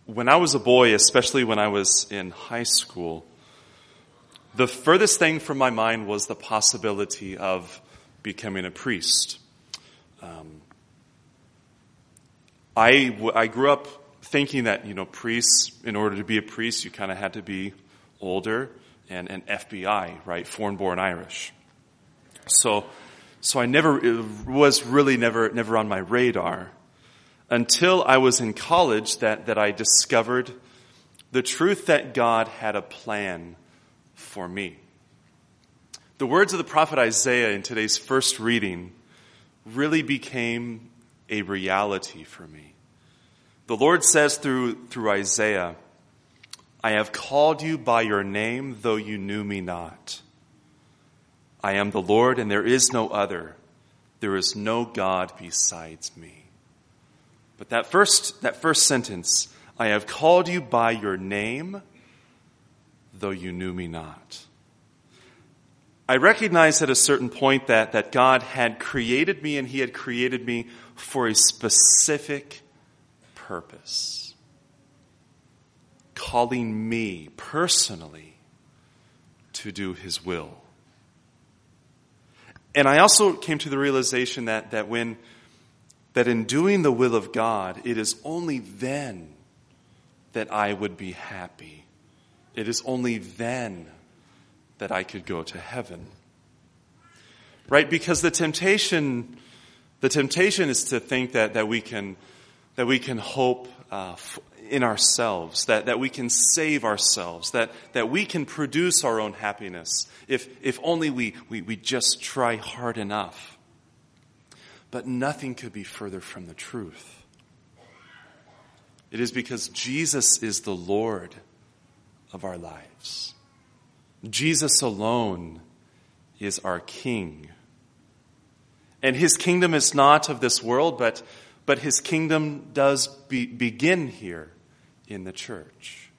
when I was a boy, especially when I was in high school, the furthest thing from my mind was the possibility of becoming a priest. I grew up thinking that, priests, in order to be a priest, you kind of had to be older and FBI, right? Foreign-born Irish. So I it was really never on my radar until I was in college that I discovered the truth that God had a plan for me. The words of the prophet Isaiah in today's first reading really became a reality for me. The Lord says through Isaiah, "I have called you by your name, though you knew me not. I am the Lord, and there is no other. There is no God besides me." But that first sentence, "I have called you by your name, though you knew me not." I recognized at a certain point that God had created me, and He had created me for a specific purpose. Calling me personally to do His will. And I also came to the realization that in doing the will of God, it is only then that I would be happy. It is only then that I could go to heaven. Right? Because the temptation is to think that we can hope in ourselves, that we can save ourselves, that we can produce our own happiness if only we just try hard enough. But nothing could be further from the truth. It is because Jesus is the Lord of our lives. Jesus alone is our King. And His kingdom is not of this world, but His kingdom does begin here in the church.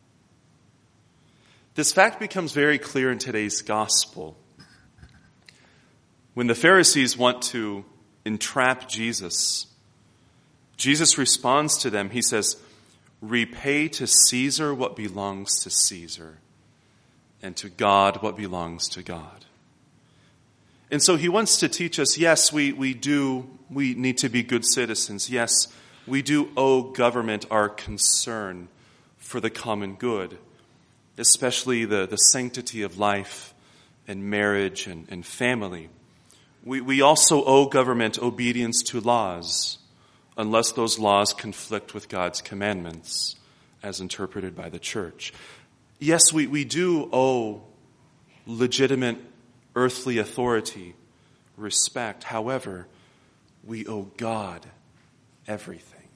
This fact becomes very clear in today's gospel. When the Pharisees want to entrap Jesus, Jesus responds to them. He says, "Repay to Caesar what belongs to Caesar, and to God what belongs to God." And so He wants to teach us, yes, we need to be good citizens. Yes, we do owe government our concern for the common good, especially the sanctity of life and marriage and family. We also owe government obedience to laws, unless those laws conflict with God's commandments, as interpreted by the church. Yes, we do owe legitimate earthly authority respect. However, we owe God everything.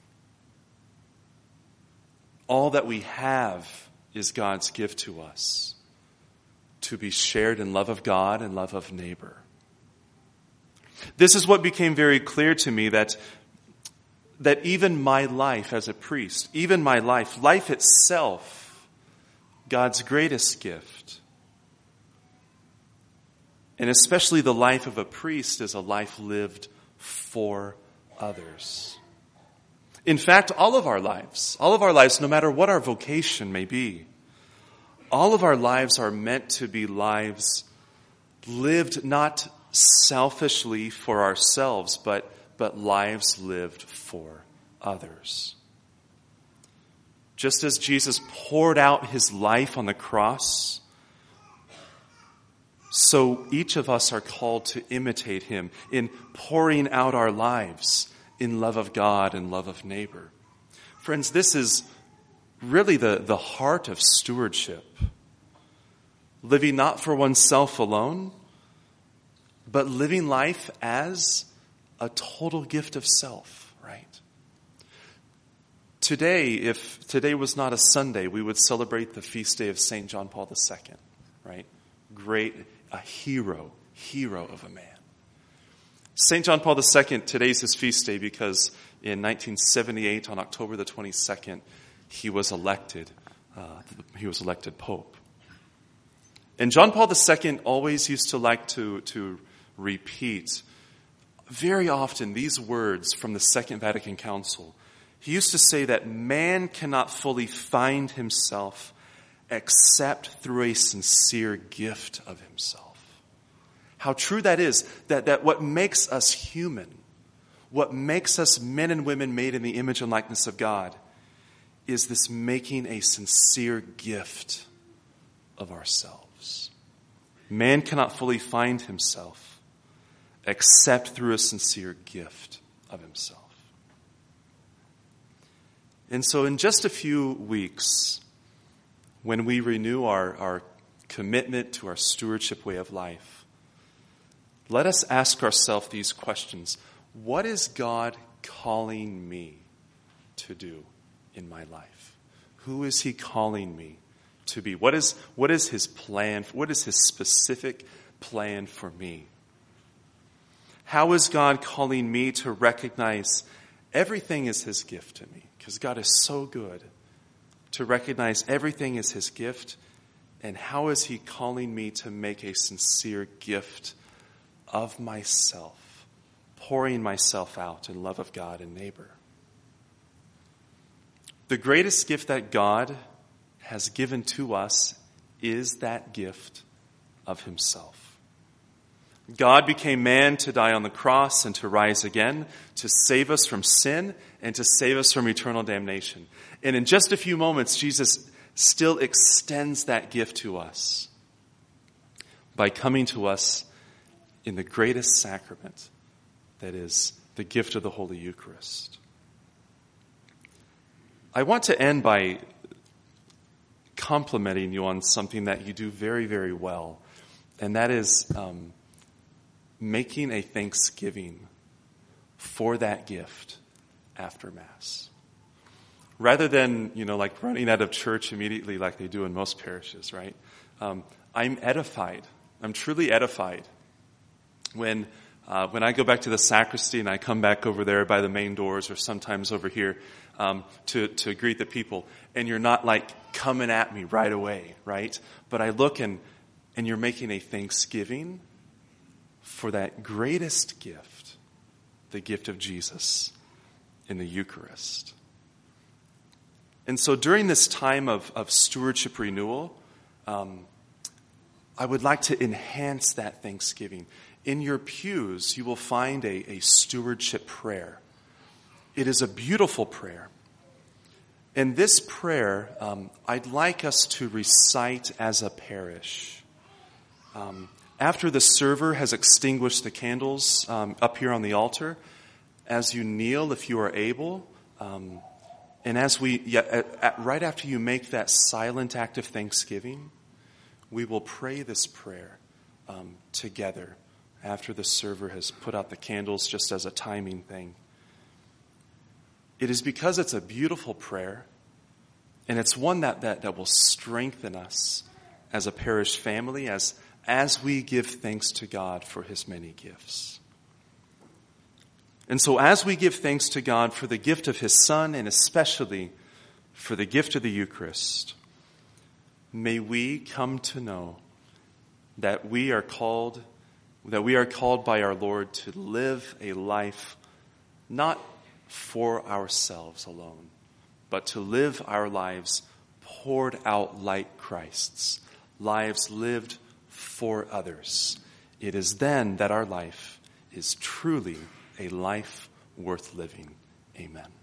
All that we have is God's gift to us, to be shared in love of God and love of neighbor. This is what became very clear to me, that even my life as a priest, even my life itself, God's greatest gift, and especially the life of a priest, is a life lived for others. In fact, all of our lives, no matter what our vocation may be, all of our lives are meant to be lives lived not selfishly for ourselves, but lives lived for others. Just as Jesus poured out His life on the cross, so each of us are called to imitate Him in pouring out our lives in love of God and love of neighbor. Friends, this is really the heart of stewardship. Living not for oneself alone, but living life as a total gift of self, right? Today, if today was not a Sunday, we would celebrate the feast day of St. John Paul II, right? Great, a hero of a man. St. John Paul II, today's his feast day because in 1978, on October the 22nd, he was elected Pope. And John Paul II always used to like to repeat very often these words from the Second Vatican Council. He used to say that man cannot fully find himself except through a sincere gift of himself. How true that is, that what makes us human, what makes us men and women made in the image and likeness of God, is this making a sincere gift of ourselves. Man cannot fully find himself except through a sincere gift of himself. And so in just a few weeks, when we renew our commitment to our stewardship way of life, let us ask ourselves these questions. What is God calling me to do in my life? Who is he calling me to be? What is his plan? What is his specific plan for me? How is God calling me to recognize everything is his gift to me? Because God is so good. To recognize everything is his gift. And how is he calling me to make a sincere gift of myself, pouring myself out in love of God and neighbor? The greatest gift that God has given to us is that gift of himself. God became man to die on the cross and to rise again, to save us from sin and to save us from eternal damnation. And in just a few moments, Jesus still extends that gift to us by coming to us in the greatest sacrament, that is the gift of the Holy Eucharist. I want to end by complimenting you on something that you do very, very well, and that is making a thanksgiving for that gift after Mass. Rather than, like running out of church immediately like they do in most parishes, right? I'm edified. I'm truly edified when I go back to the sacristy and I come back over there by the main doors or sometimes over here to greet the people, and you're not like coming at me right away, right? But I look and you're making a thanksgiving for that greatest gift, the gift of Jesus in the Eucharist. And so during this time of stewardship renewal, I would like to enhance that thanksgiving. In your pews, you will find a stewardship prayer. It is a beautiful prayer. And this prayer, I'd like us to recite as a parish. After the server has extinguished the candles up here on the altar, as you kneel, if you are able, and as right after you make that silent act of thanksgiving, we will pray this prayer together after the server has put out the candles, just as a timing thing. It is because it's a beautiful prayer, and it's one that will strengthen us as a parish family, as we give thanks to God for his many gifts. And so as we give thanks to God for the gift of his Son, and especially for the gift of the Eucharist, may we come to know that we are called by our Lord to live a life not for ourselves alone, but to live our lives poured out like Christ's, lives lived for others. It is then that our life is truly a life worth living. Amen.